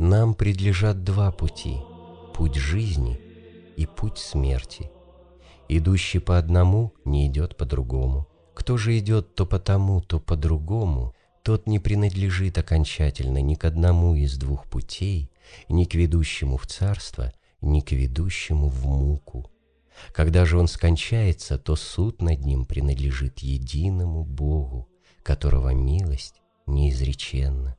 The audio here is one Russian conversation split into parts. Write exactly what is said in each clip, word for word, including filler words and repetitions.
Нам предлежат два пути: путь жизни и путь смерти. Идущий по одному не идет по другому. Кто же идет то по тому, то по другому, тот не принадлежит окончательно ни к одному из двух путей, ни к ведущему в царство, ни к ведущему в муку. Когда же он скончается, то суд над ним принадлежит единому Богу, которого милость неизреченна.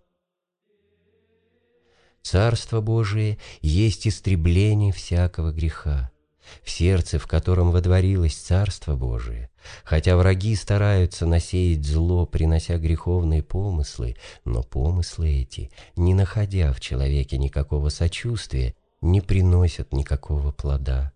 Царство Божие есть истребление всякого греха. В сердце, в котором водворилось Царство Божие, хотя враги стараются насеять зло, принося греховные помыслы, но помыслы эти, не находя в человеке никакого сочувствия, не приносят никакого плода.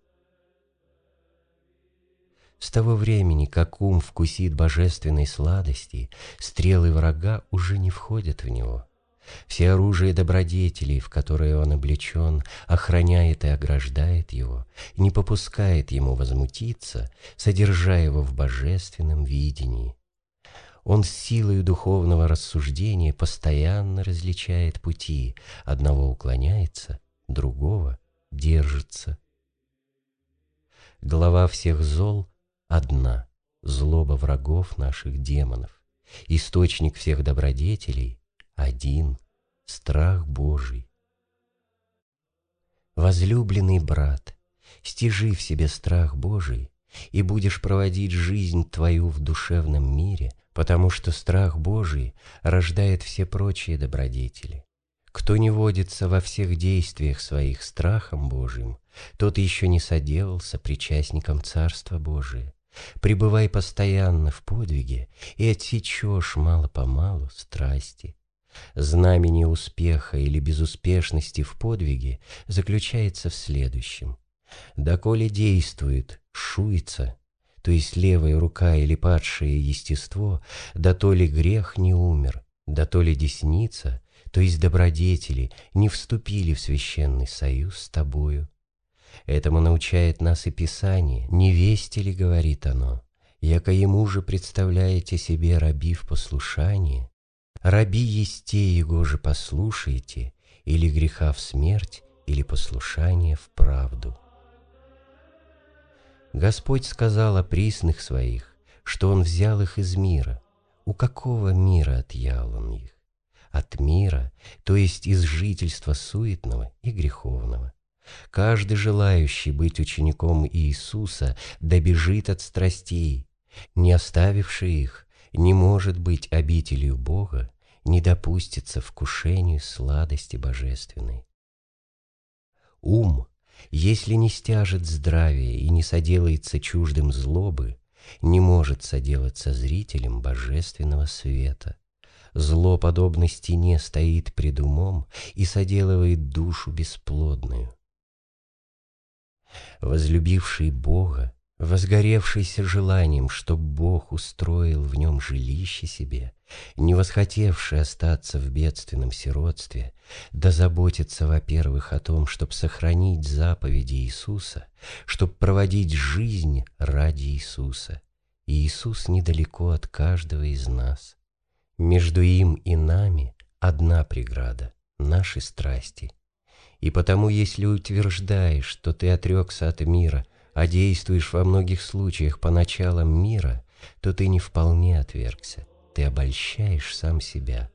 С того времени, как ум вкусит божественной сладости, стрелы врага уже не входят в него. Все оружие добродетелей, в которые он облечен, охраняет и ограждает его, не попускает ему возмутиться, содержа его в божественном видении. Он с силою духовного рассуждения постоянно различает пути, одного уклоняется, другого держится. Глава всех зол одна — злоба врагов наших демонов. Источник всех добродетелей один — страх Божий. Возлюбленный брат, стяжи в себе страх Божий, и будешь проводить жизнь твою в душевном мире, потому что страх Божий рождает все прочие добродетели. Кто не водится во всех действиях своих страхом Божиим, тот еще не соделался причастником Царства Божия. Пребывай постоянно в подвиге, и отсечешь мало-помалу страсти. Знамение успеха или безуспешности в подвиге заключается в следующем. Доколе действует шуйца, то есть левая рука или падшее естество, дотоле грех не умер, дотоле десница, то есть добродетели, не вступили в священный союз с тобою. Этому научает нас и Писание. Не вести ли, говорит оно, яко ему же представляете себе раби в послушании? Раби есте его же послушайте, или греха в смерть, или послушание в правду. Господь сказал о присных своих, что Он взял их из мира. У какого мира отъял Он их? От мира, то есть из жительства суетного и греховного. Каждый желающий быть учеником Иисуса добежит от страстей. Не оставивший их, не может быть обителью Бога, не допустится вкушению сладости божественной. Ум, если не стяжет здравие и не соделается чуждым злобы, не может соделаться зрителем божественного света. Зло, подобно стене, стоит пред умом и соделывает душу бесплодную. Возлюбивший Бога, возгоревшийся желанием, чтоб Бог устроил в нем жилище себе, не восхотевший остаться в бедственном сиротстве, да заботиться, во-первых, о том, чтоб сохранить заповеди Иисуса, чтоб проводить жизнь ради Иисуса. И Иисус недалеко от каждого из нас. Между им и нами одна преграда — наши страсти. И потому, если утверждаешь, что ты отрекся от мира, а действуешь во многих случаях по началам мира, то ты не вполне отвергся, ты обольщаешь сам себя.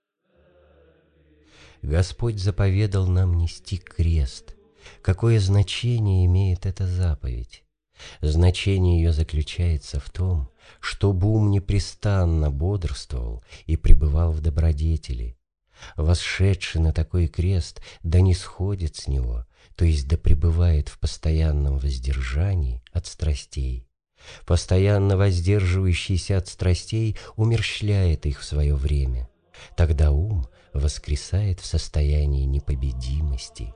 Господь заповедал нам нести крест. Какое значение имеет эта заповедь? Значение ее заключается в том, чтобы ум непрестанно бодрствовал и пребывал в добродетели. Восшедший на такой крест да не сходит с него, то есть да пребывает в постоянном воздержании от страстей. Постоянно воздерживающийся от страстей умерщвляет их в свое время. Тогда ум воскресает в состоянии непобедимости.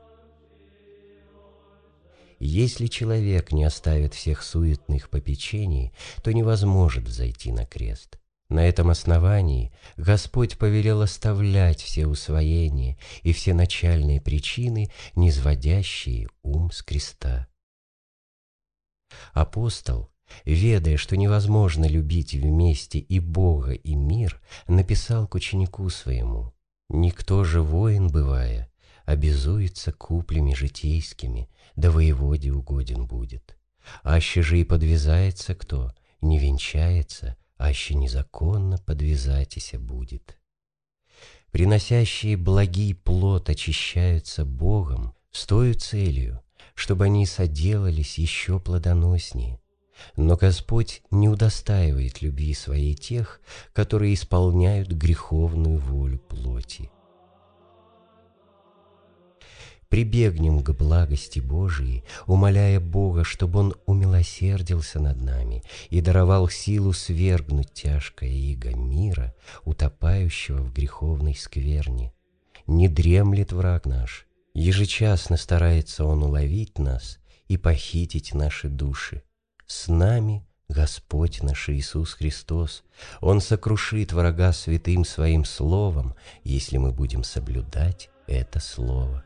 Если человек не оставит всех суетных попечений, то не возможет взойти на крест. На этом основании Господь повелел оставлять все усвоения и все начальные причины, низводящие ум с креста. Апостол, ведая, что невозможно любить вместе и Бога, и мир, написал к ученику своему: «Никто же воин, бывая, обязуется куплями житейскими, да воеводе угоден будет. Аще же и подвязается кто, не венчается, аще незаконно подвязатися будет. Приносящие благий плод очищаются Богом с тою целью, чтобы они соделались еще плодоноснее. Но Господь не удостаивает любви своей тех, которые исполняют греховную волю плоти. Прибегнем к благости Божией, умоляя Бога, чтобы Он умилосердился над нами и даровал силу свергнуть тяжкое иго мира, утопающего в греховной скверне. Не дремлет враг наш, ежечасно старается он уловить нас и похитить наши души. С нами Господь наш Иисус Христос. Он сокрушит врага святым Своим Словом, если мы будем соблюдать это Слово.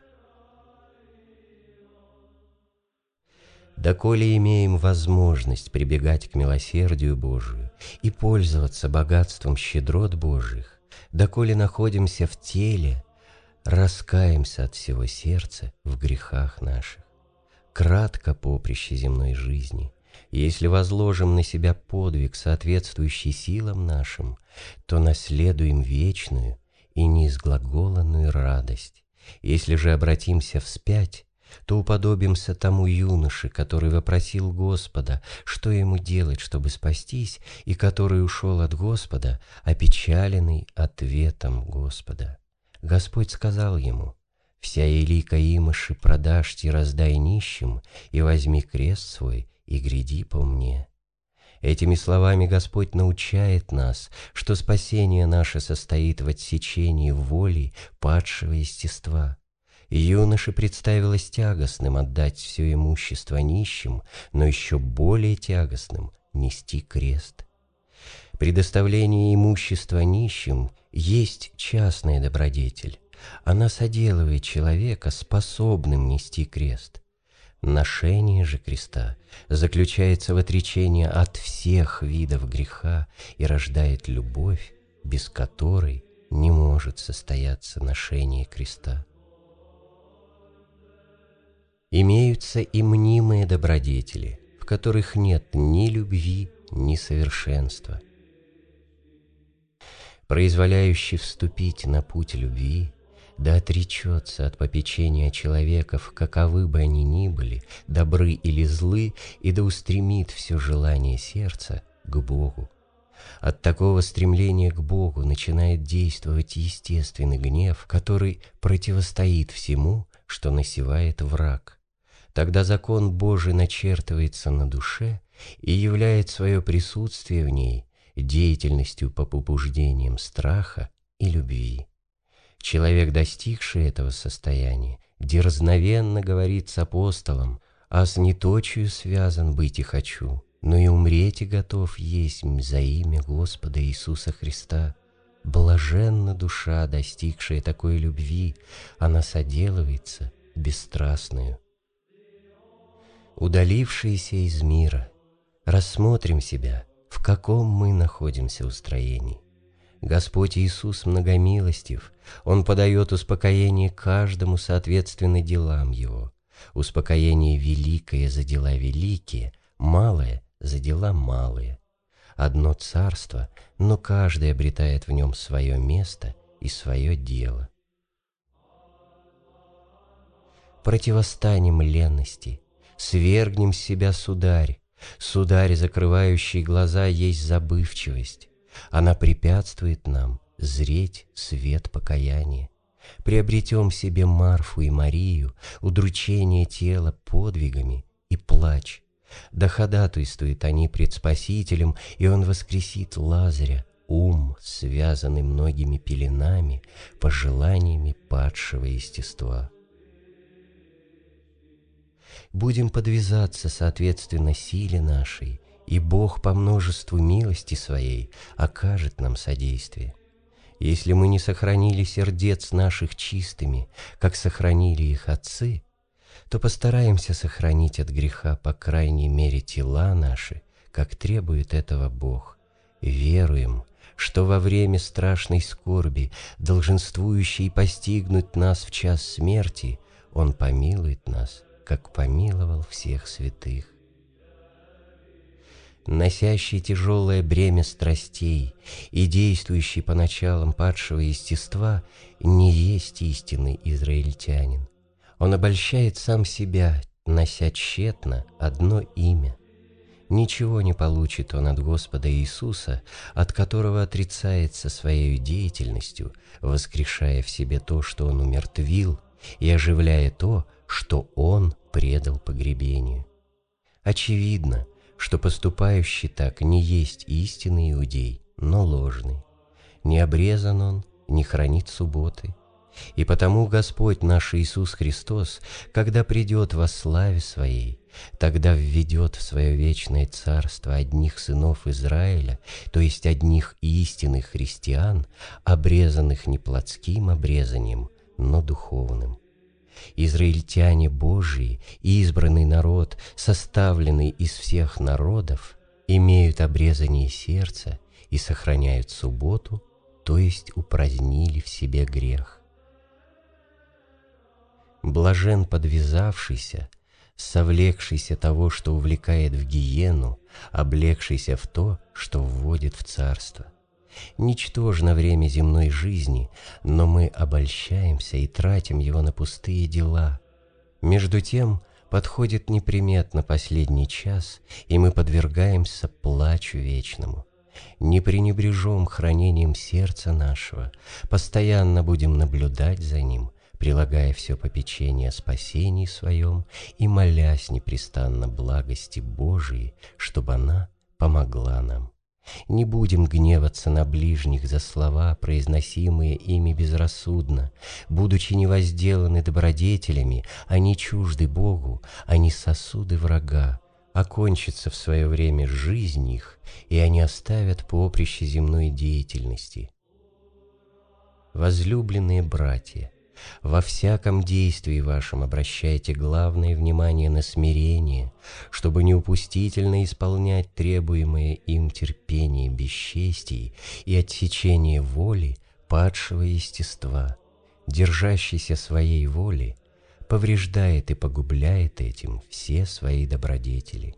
Доколе имеем возможность прибегать к милосердию Божию и пользоваться богатством щедрот Божьих, доколе находимся в теле, раскаемся от всего сердца в грехах наших. Кратко поприще земной жизни. Если возложим на себя подвиг, соответствующий силам нашим, то наследуем вечную и неизглаголанную радость. Если же обратимся вспять, то уподобимся тому юноше, который вопросил Господа, что ему делать, чтобы спастись, и который ушел от Господа, опечаленный ответом Господа. Господь сказал ему: «Вся елика имыши продашьте, раздай нищим, и возьми крест свой, и гряди по мне». Этими словами Господь научает нас, что спасение наше состоит в отсечении воли падшего естества. Юноше представилось тягостным отдать все имущество нищим, но еще более тягостным — нести крест. Предоставление имущества нищим есть частная добродетель. Она соделывает человека способным нести крест. Ношение же креста заключается в отречении от всех видов греха и рождает любовь, без которой не может состояться ношение креста. Имеются и мнимые добродетели, в которых нет ни любви, ни совершенства. Произволяющий вступить на путь любви, да отречется от попечения человеков, каковы бы они ни были, добры или злы, и да устремит все желание сердца к Богу. От такого стремления к Богу начинает действовать естественный гнев, который противостоит всему, что насевает враг. Тогда закон Божий начертывается на душе и являет свое присутствие в ней деятельностью по побуждениям страха и любви. Человек, достигший этого состояния, дерзновенно говорит с апостолом: «А с неточию связан быть и хочу, но и умреть и готов есть за имя Господа Иисуса Христа». Блаженна душа, достигшая такой любви, она соделывается бесстрастную. Удалившиеся из мира, рассмотрим себя, в каком мы находимся устроении. Господь Иисус многомилостив, Он подает успокоение каждому соответственно делам Его. Успокоение великое за дела великие, малое за дела малые. Одно царство, но каждый обретает в нем свое место и свое дело. Противостанем ленности, свергнем с себя сударь. Сударь, закрывающий глаза, есть забывчивость. Она препятствует нам зреть свет покаяния. Приобретем себе Марфу и Марию, удручение тела подвигами и плач. Да ходатайствуют они пред Спасителем, и Он воскресит Лазаря, ум, связанный многими пеленами, пожеланиями падшего естества. Будем подвязаться соответственно силе нашей, и Бог по множеству милости Своей окажет нам содействие. Если мы не сохранили сердец наших чистыми, как сохранили их отцы, то постараемся сохранить от греха по крайней мере тела наши, как требует этого Бог. Веруем, что во время страшной скорби, долженствующей постигнуть нас в час смерти, Он помилует нас, как помиловал всех святых. Носящий тяжелое бремя страстей и действующий по началам падшего естества не есть истинный израильтянин. Он обольщает сам себя, нося тщетно одно имя. Ничего не получит он от Господа Иисуса, от которого отрицается своей деятельностью, воскрешая в себе то, что Он умертвил, и оживляя то, что Он предал погребению. Очевидно, что поступающий так не есть истинный иудей, но ложный. Не обрезан он, не хранит субботы. И потому Господь наш Иисус Христос, когда придет во славе Своей, тогда введет в Свое вечное царство одних сынов Израиля, то есть одних истинных христиан, обрезанных не плотским обрезанием, но духовным. Израильтяне Божии, избранный народ, составленный из всех народов, имеют обрезание сердца и сохраняют субботу, то есть упразднили в себе грех. Блажен подвязавшийся, совлекшийся того, что увлекает в гиену, облегшийся в то, что вводит в царство. Ничтожно время земной жизни, но мы обольщаемся и тратим его на пустые дела. Между тем подходит неприметно последний час, и мы подвергаемся плачу вечному. Не пренебрежем хранением сердца нашего, постоянно будем наблюдать за ним, прилагая все попечение о спасении своем и молясь непрестанно благости Божией, чтобы она помогла нам. Не будем гневаться на ближних за слова, произносимые ими безрассудно. Будучи невозделаны добродетелями, они чужды Богу, они сосуды врага. Окончится в свое время жизнь их, и они оставят поприще земной деятельности. Возлюбленные братья, во всяком действии вашем обращайте главное внимание на смирение, чтобы неупустительно исполнять требуемое им терпение бесчестий и отсечение воли падшего естества. Держащийся своей воли повреждает и погубляет этим все свои добродетели.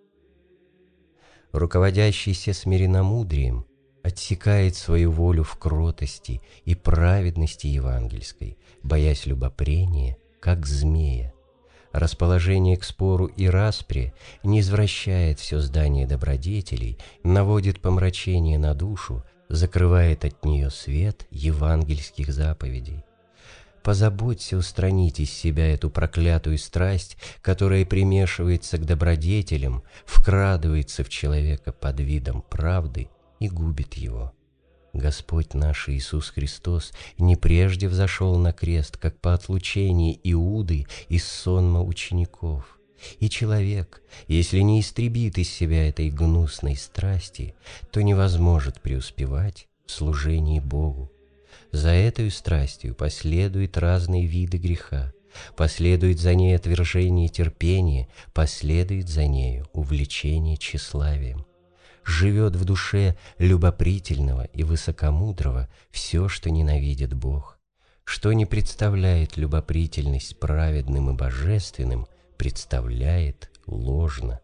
Руководящийся смиренномудрием отсекает свою волю в кротости и праведности евангельской, боясь любопрения, как змея. Расположение к спору и распре не извращает все здание добродетелей, наводит помрачение на душу, закрывает от нее свет евангельских заповедей. Позаботься устранить из себя эту проклятую страсть, которая примешивается к добродетелям, вкрадывается в человека под видом правды и губит его. Господь наш Иисус Христос не прежде взошел на крест, как по отлучении Иуды из сонма учеников. И человек, если не истребит из себя этой гнусной страсти, то не возможет преуспевать в служении Богу. За этой страстью последуют разные виды греха, последует за ней отвержение терпения, последует за нею увлечение тщеславием. Живет в душе любопрительного и высокомудрого все, что ненавидит Бог. Что не представляет любопрительность праведным и божественным, представляет ложно.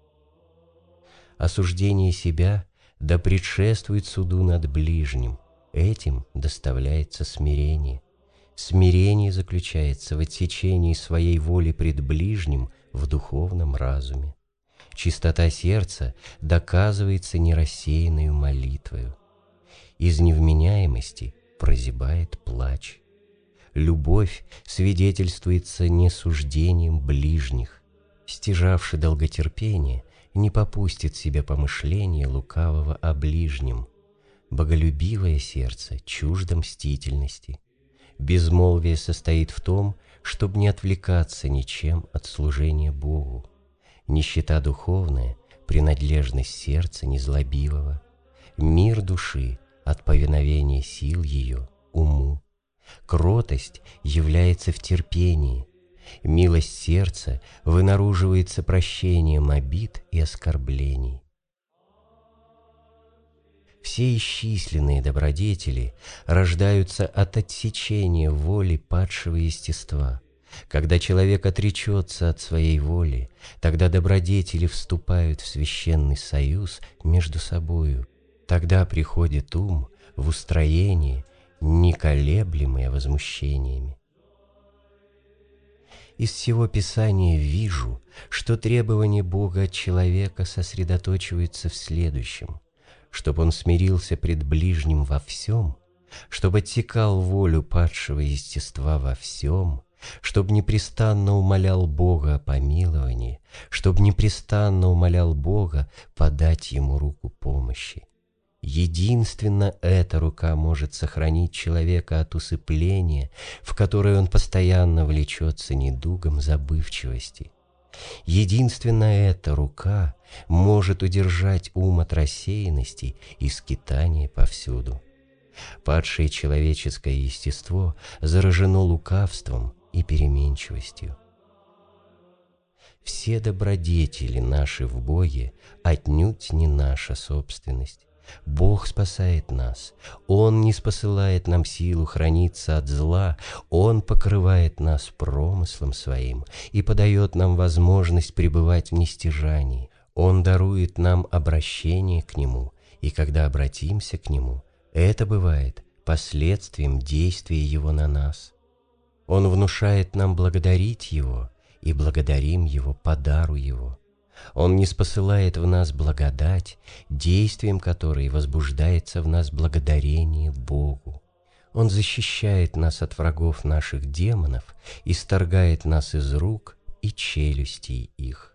Осуждение себя да предшествует суду над ближним, этим доставляется смирение. Смирение заключается в отсечении своей воли пред ближним в духовном разуме. Чистота сердца доказывается нерассеянною молитвою. Из невменяемости прозябает плач. Любовь свидетельствуется несуждением ближних. Стяжавший долготерпение не попустит себе помышления лукавого о ближнем. Боголюбивое сердце чуждо мстительности. Безмолвие состоит в том, чтобы не отвлекаться ничем от служения Богу. Нищета духовная, принадлежность сердца незлобивого, мир души от повиновения сил ее уму. Кротость является в терпении, милость сердца вынаруживается прощением обид и оскорблений. В Все исчисленные добродетели рождаются от отсечения воли падшего естества. Когда человек отречется от своей воли, тогда добродетели вступают в священный союз между собою. Тогда приходит ум в устроение, неколеблемое возмущениями. Из всего Писания вижу, что требование Бога от человека сосредоточивается в следующем: чтобы он смирился пред ближним во всем, чтобы отсекал волю падшего естества во всем, чтобы непрестанно умолял Бога о помиловании, чтобы непрестанно умолял Бога подать ему руку помощи. Единственно эта рука может сохранить человека от усыпления, в которое он постоянно влечется недугом забывчивости. Единственно эта рука может удержать ум от рассеянности и скитания повсюду. Падшее человеческое естество заражено лукавством и переменчивостью. Все добродетели наши в Боге отнюдь не наша собственность. Бог спасает нас, Он не спосылает нам силу храниться от зла, Он покрывает нас промыслом Своим и подает нам возможность пребывать в нестяжании. Он дарует нам обращение к Нему, и когда обратимся к Нему, это бывает последствием действия Его на нас. Он внушает нам благодарить Его, и благодарим Его по дару Его. Он ниспосылает в нас благодать, действием которой возбуждается в нас благодарение Богу. Он защищает нас от врагов наших демонов и сторгает нас из рук и челюстей их.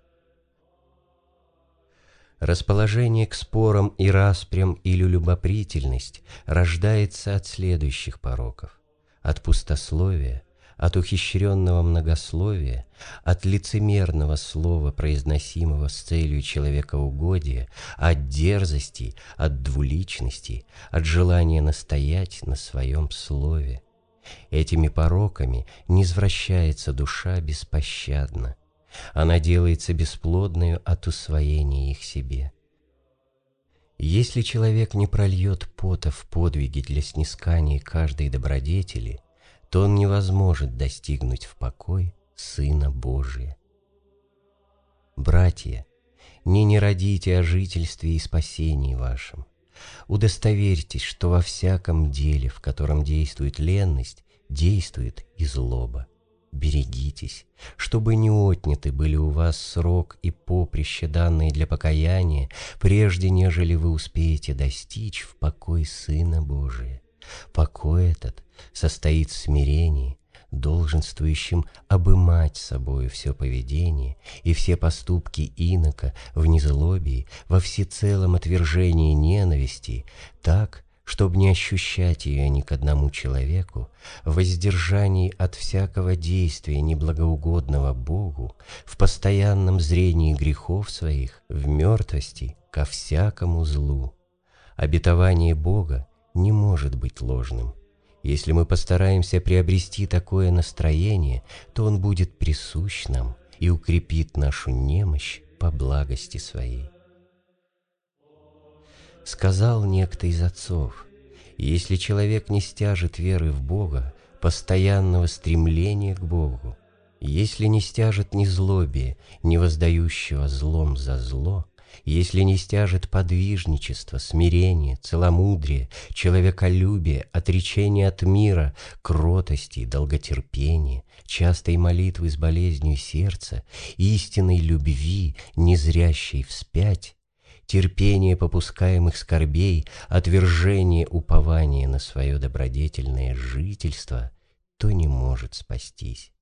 Расположение к спорам и распрям или любопрительность рождается от следующих пороков: от пустословия, от ухищренного многословия, от лицемерного слова, произносимого с целью человекоугодия, от дерзости, от двуличности, от желания настоять на своем слове. Этими пороками низвращается душа беспощадно. Она делается бесплодною от усвоения их себе. Если человек не прольет пота в подвиги для снискания каждой добродетели, то он не возможет достигнуть в покой Сына Божия. Братья, не не родите о жительстве и спасении вашем. Удостоверьтесь, что во всяком деле, в котором действует ленность, действует и злоба. Берегитесь, чтобы не отняты были у вас срок и поприще, данные для покаяния, прежде нежели вы успеете достичь в покой Сына Божия. Покой этот состоит в смирении, долженствующем обымать собою все поведение и все поступки инока в незлобии, во всецелом отвержении ненависти, так, чтобы не ощущать ее ни к одному человеку, в воздержании от всякого действия неблагоугодного Богу, в постоянном зрении грехов своих, в мертвости ко всякому злу. Обетование Бога не может быть ложным. Если мы постараемся приобрести такое настроение, то он будет присущ нам и укрепит нашу немощь по благости своей. Сказал некто из отцов: если человек не стяжет веры в Бога, постоянного стремления к Богу, если не стяжет незлобия, не воздающего злом за зло, если не стяжет подвижничество, смирение, целомудрие, человеколюбие, отречение от мира, кротости, долготерпения, частой молитвы с болезнью сердца, истинной любви, не зрящей вспять, терпение попускаемых скорбей, отвержение упования на свое добродетельное жительство, то не может спастись.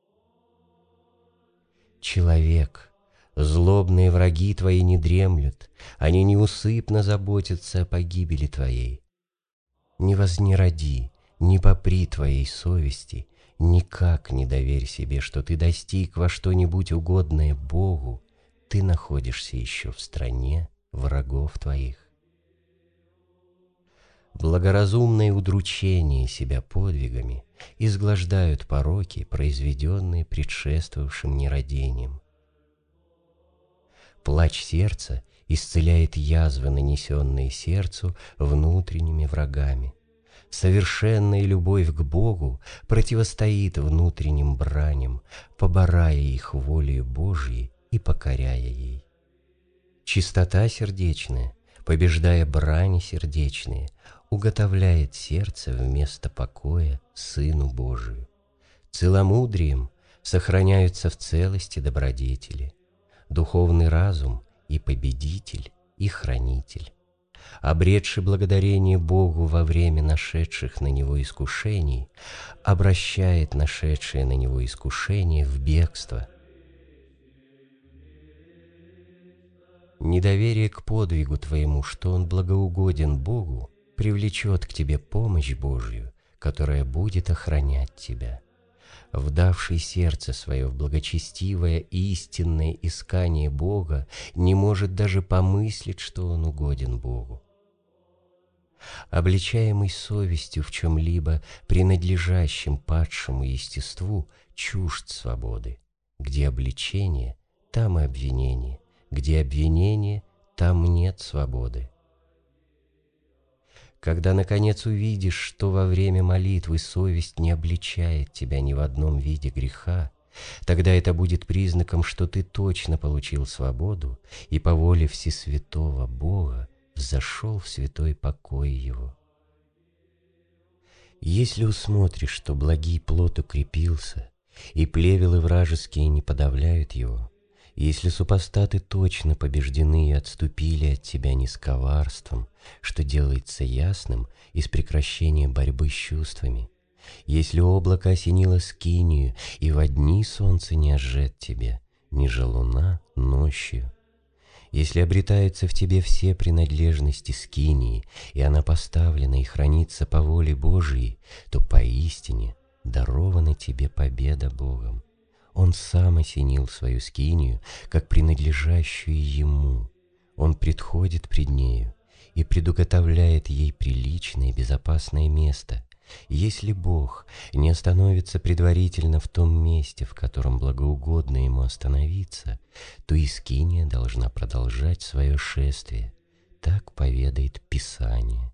Человек, злобные враги твои не дремлют, они неусыпно заботятся о погибели твоей. Не вознероди, не попри твоей совести, никак не доверь себе, что ты достиг во что-нибудь угодное Богу, ты находишься еще в стране врагов твоих. Благоразумное удручение себя подвигами изглаждают пороки, произведенные предшествовавшим нерадением. Плач сердца исцеляет язвы, нанесенные сердцу внутренними врагами. Совершенная любовь к Богу противостоит внутренним браням, поборая их волею Божьей и покоряя ей. Чистота сердечная, побеждая брани сердечные, уготовляет сердце вместо покоя Сыну Божию. Целомудрием сохраняются в целости добродетели, духовный разум и победитель, и хранитель. Обретший благодарение Богу во время нашедших на него искушений, обращает нашедшее на него искушение в бегство. Недоверие к подвигу твоему, что он благоугоден Богу, привлечет к тебе помощь Божью, которая будет охранять тебя. Вдавший сердце свое в благочестивое и истинное искание Бога не может даже помыслить, что он угоден Богу. Обличаемый совестью в чем-либо принадлежащем падшему естеству чужд свободы. Где обличение, там и обвинение, где обвинение, там нет свободы. Когда, наконец, увидишь, что во время молитвы совесть не обличает тебя ни в одном виде греха, тогда это будет признаком, что ты точно получил свободу и по воле Всесвятого Бога взошел в святой покой Его. Если усмотришь, что благий плод укрепился, и плевелы вражеские не подавляют его, если супостаты точно побеждены и отступили от тебя не с коварством, что делается ясным из прекращения борьбы с чувствами, если облако осенило скинию, и во дни солнце не ожжет тебе, ни же луна ночью, если обретаются в тебе все принадлежности скинии, и она поставлена и хранится по воле Божией, то поистине дарована тебе победа Богом. Он сам осенил свою скинию, как принадлежащую ему. Он предходит пред нею и предуготовляет ей приличное и безопасное место. Если Бог не остановится предварительно в том месте, в котором благоугодно ему остановиться, то и скиния должна продолжать свое шествие. Так поведает Писание.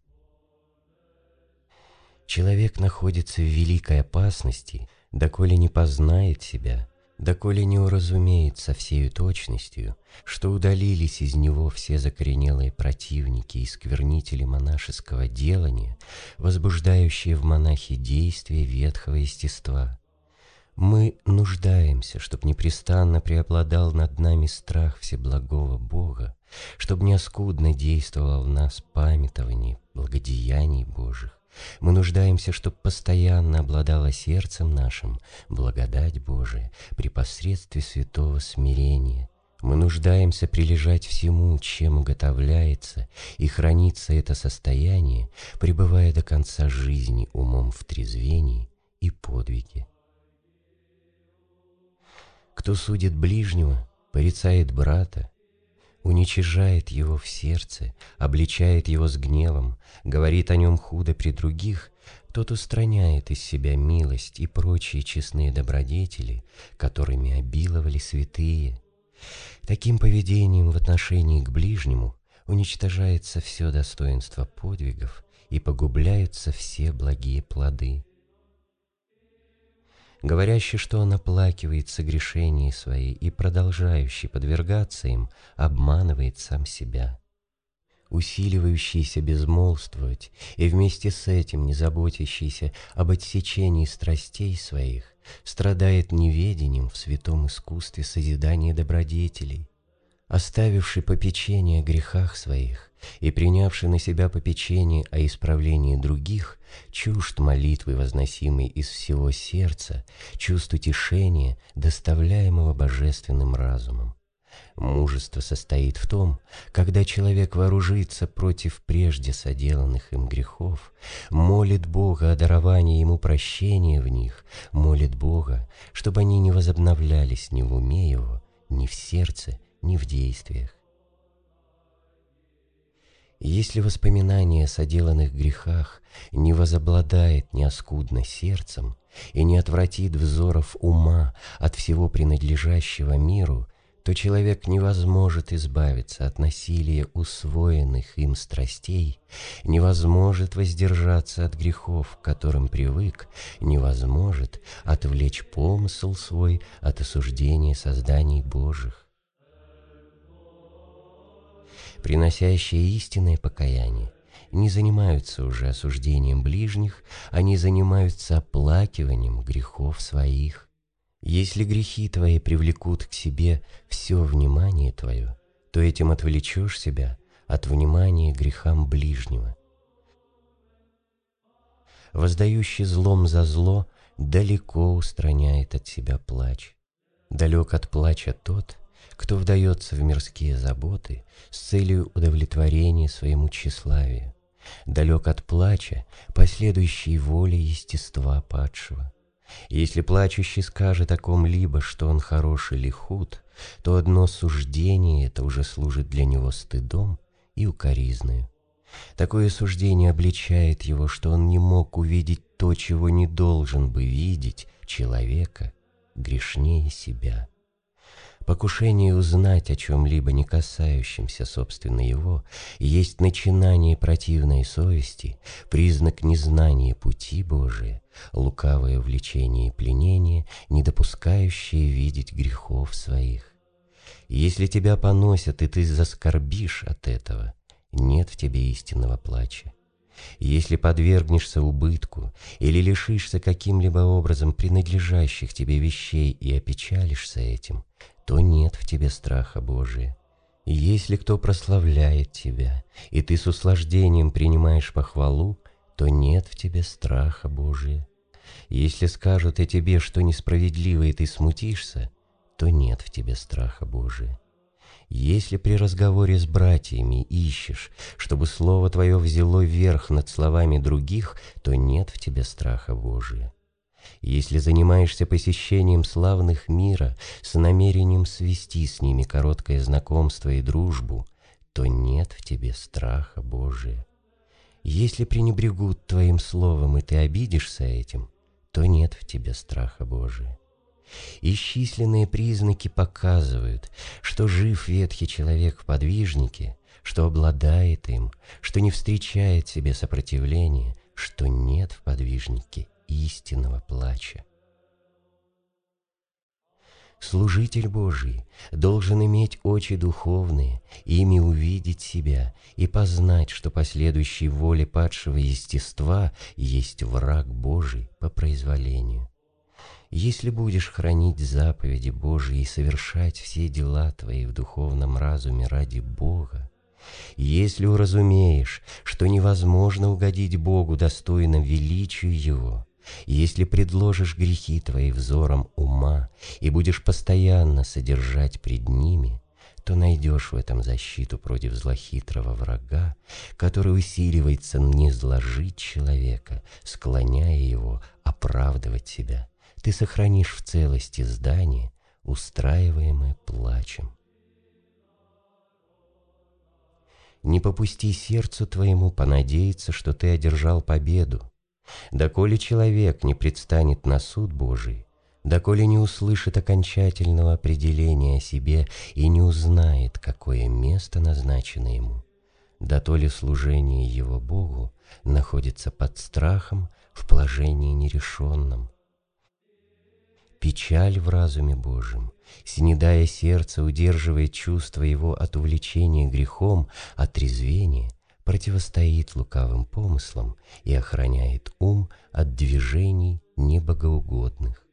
Человек находится в великой опасности, доколе не познает себя, доколе не уразумеет со всею точностью, что удалились из него все закоренелые противники и сквернители монашеского делания, возбуждающие в монахе действия ветхого естества. Мы нуждаемся, чтоб непрестанно преобладал над нами страх всеблагого Бога, чтоб неоскудно действовало в нас памятование благодеяний Божьих. Мы нуждаемся, чтоб постоянно обладала сердцем нашим благодать Божия при посредстве святого смирения. Мы нуждаемся прилежать всему, чем уготовляется, и хранится это состояние, пребывая до конца жизни умом в трезвении и подвиге. Кто судит ближнего, порицает брата, уничижает его в сердце, обличает его с гневом, говорит о нем худо при других, тот устраняет из себя милость и прочие честные добродетели, которыми обиловали святые. Таким поведением в отношении к ближнему уничтожается все достоинство подвигов и погубляются все благие плоды. Говорящий, что он оплакивает согрешения свои и продолжающий подвергаться им, обманывает сам себя. Усиливающийся безмолвствовать и вместе с этим не заботящийся об отсечении страстей своих, страдает неведением в святом искусстве созидания добродетелей. Оставивший попечение о грехах своих и принявший на себя попечение о исправлении других, чужд молитвы, возносимой из всего сердца, чувств утешения, доставляемого божественным разумом. Мужество состоит в том, когда человек вооружится против прежде соделанных им грехов, молит Бога о даровании ему прощения в них, молит Бога, чтобы они не возобновлялись ни в уме его, ни в сердце, ни в действиях. Если воспоминание о соделанных грехах не возобладает неоскудно сердцем и не отвратит взоров ума от всего принадлежащего миру, то человек не возможет избавиться от насилия усвоенных им страстей, не возможет воздержаться от грехов, к которым привык, не возможет отвлечь помысл свой от осуждения созданий Божьих. Приносящие истинное покаяние не занимаются уже осуждением ближних, они занимаются оплакиванием грехов своих. Если грехи твои привлекут к себе все внимание твое, то этим отвлечешь себя от внимания к грехам ближнего. Воздающий злом за зло далеко устраняет от себя плач. Далек от плача тот, кто вдается в мирские заботы с целью удовлетворения своему тщеславию. Далек от плача последующей воли естества падшего. Если плачущий скажет о ком-либо, что он хорош или худ, то одно суждение это уже служит для него стыдом и укоризною. Такое суждение обличает его, что он не мог увидеть то, чего не должен бы видеть человека грешнее себя. Покушение узнать о чем-либо, не касающемся, собственно, его, есть начинание противной совести, признак незнания пути Божия, лукавое влечение и пленение, не допускающее видеть грехов своих. Если тебя поносят, и ты заскорбишь от этого, нет в тебе истинного плача. Если подвергнешься убытку или лишишься каким-либо образом принадлежащих тебе вещей и опечалишься этим, то нет в тебе страха Божия. Если кто прославляет тебя, и ты с услаждением принимаешь похвалу, то нет в тебе страха Божия. Если скажут о тебе, что несправедливо, и ты смутишься, то нет в тебе страха Божия. Если при разговоре с братьями ищешь, чтобы слово твое взяло верх над словами других, то нет в тебе страха Божия. Если занимаешься посещением славных мира с намерением свести с ними короткое знакомство и дружбу, то нет в тебе страха Божия. Если пренебрегут твоим словом, и ты обидишься этим, то нет в тебе страха Божия. Исчисленные признаки показывают, что жив ветхий человек в подвижнике, что обладает им, что не встречает себе сопротивления, что нет в подвижнике истинного плача. Служитель Божий должен иметь очи духовные, ими увидеть себя и познать, что последующей воле падшего естества есть враг Божий по произволению. Если будешь хранить заповеди Божьи и совершать все дела твои в духовном разуме ради Бога, если уразумеешь, что невозможно угодить Богу достойно величию Его, если предложишь грехи твои взором ума и будешь постоянно содержать пред ними, то найдешь в этом защиту против злохитрого врага, который усиливается не зложить человека, склоняя его оправдывать себя. Ты сохранишь в целости здание, устраиваемое плачем. Не попусти сердцу твоему понадеяться, что ты одержал победу. Доколе человек не предстанет на суд Божий, доколе не услышит окончательного определения о себе и не узнает, какое место назначено ему, дотоле служение его Богу находится под страхом в положении нерешенном. Печаль в разуме Божьем, снедая сердце, удерживает чувство его от увлечения грехом, отрезвения, противостоит лукавым помыслам и охраняет ум от движений небогоугодных.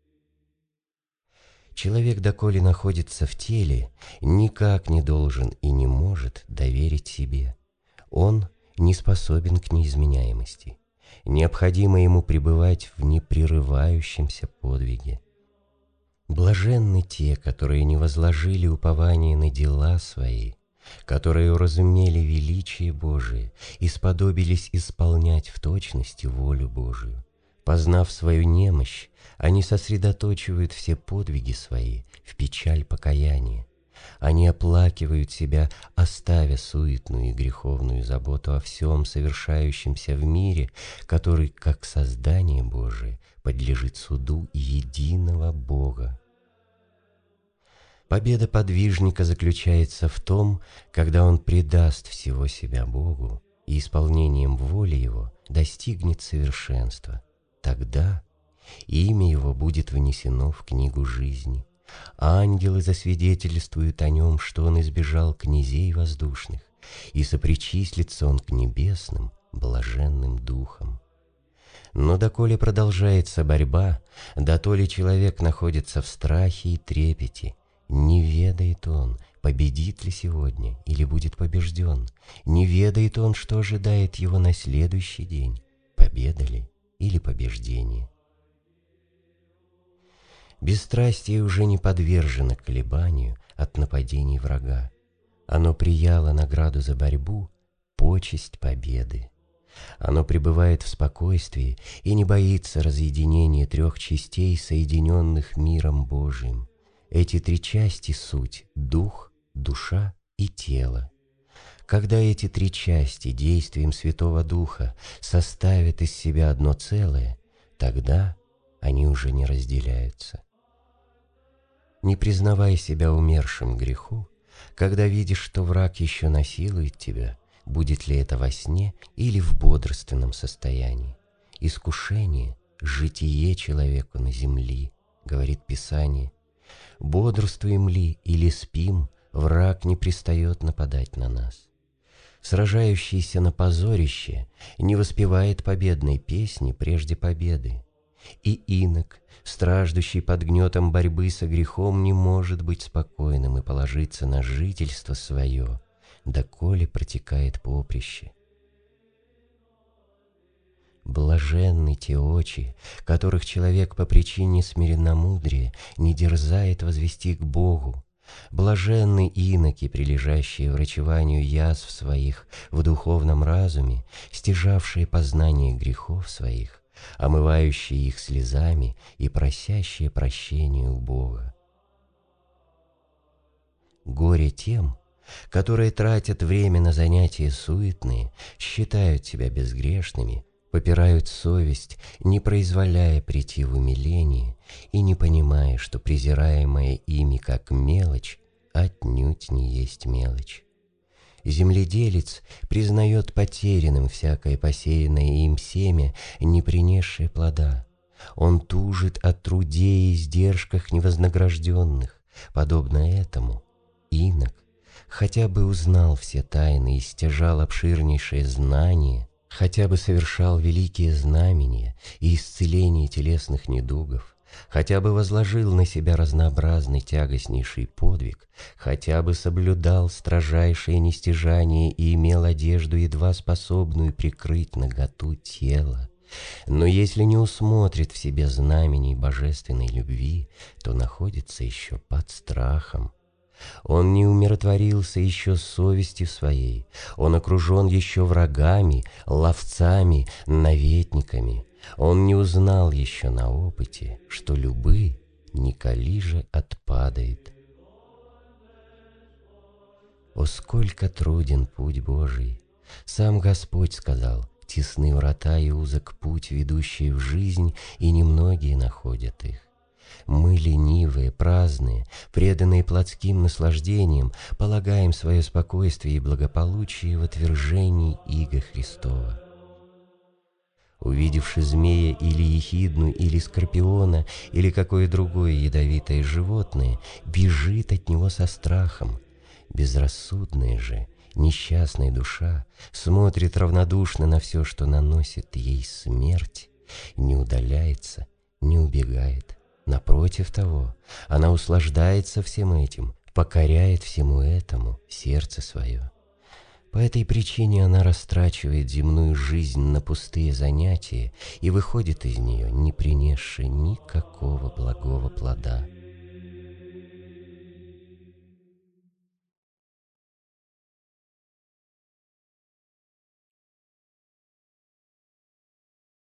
Человек, доколе находится в теле, никак не должен и не может доверить себе. Он не способен к неизменяемости. Необходимо ему пребывать в непрерывающемся подвиге. Блаженны те, которые не возложили упование на дела свои, которые уразумели величие Божие и сподобились исполнять в точности волю Божию. Познав свою немощь, они сосредоточивают все подвиги свои в печаль покаяния. Они оплакивают себя, оставя суетную и греховную заботу о всем совершающемся в мире, который, как создание Божие, подлежит суду единого Бога. Победа подвижника заключается в том, когда он предаст всего себя Богу и исполнением воли Его достигнет совершенства. Тогда имя его будет внесено в книгу жизни. Ангелы засвидетельствуют о нем, что он избежал князей воздушных, и сопричислится он к небесным, блаженным духам. Но доколе продолжается борьба, дотоле человек находится в страхе и трепете, не ведает он, победит ли сегодня или будет побежден, не ведает он, что ожидает его на следующий день, победа ли или побеждение. Бесстрастие уже не подвержено колебанию от нападений врага. Оно прияло награду за борьбу, почесть победы. Оно пребывает в спокойствии и не боится разъединения трех частей, соединенных миром Божиим. Эти три части — суть — дух, душа и тело. Когда эти три части действием Святого Духа составят из себя одно целое, тогда они уже не разделяются. Не признавай себя умершим греху, когда видишь, что враг еще насилует тебя, будет ли это во сне или в бодрственном состоянии. Искушение — житие человеку на земле, говорит Писание. Бодрствуем ли или спим, враг не пристает нападать на нас. Сражающийся на позорище не воспевает победной песни прежде победы. И инок, страждущий под гнетом борьбы со грехом, не может быть спокойным и положиться на жительство свое, доколе протекает поприще. Блаженны те очи, которых человек по причине смиренномудрия не дерзает возвести к Богу. Блаженны иноки, прилежащие врачеванию язв своих в духовном разуме, стяжавшие познание грехов своих, омывающие их слезами и просящие прощения у Бога. Горе тем, которые тратят время на занятия суетные, считают себя безгрешными, попирают совесть, не произволяя прийти в умиление и не понимая, что презираемое ими как мелочь отнюдь не есть мелочь. Земледелец признает потерянным всякое посеянное им семя, не принесшее плода. Он тужит о труде и издержках невознагражденных. Подобно этому инок хотя бы узнал все тайны и стяжал обширнейшее знание, хотя бы совершал великие знамения и исцеление телесных недугов, хотя бы возложил на себя разнообразный тягостнейший подвиг, хотя бы соблюдал строжайшее нестяжание и имел одежду, едва способную прикрыть наготу тела. Но если не усмотрит в себе знамений божественной любви, то находится еще под страхом. Он не умиротворился еще совестью своей, он окружен еще врагами, ловцами, наветниками. Он не узнал еще на опыте, что любы николи же отпадает. О, сколько труден путь Божий! Сам Господь сказал: тесны врата и узок путь, ведущий в жизнь, и немногие находят их. Мы, ленивые, праздные, преданные плотским наслаждениям, полагаем свое спокойствие и благополучие в отвержении иго Христова. Увидевши змея или ехидну, или скорпиона, или какое другое ядовитое животное, бежит от него со страхом. Безрассудная же, несчастная душа смотрит равнодушно на все, что наносит ей смерть, не удаляется, не убегает. Напротив того, она услаждается всем этим, покоряет всему этому сердце свое. По этой причине она растрачивает земную жизнь на пустые занятия и выходит из нее, не принесши никакого благого плода.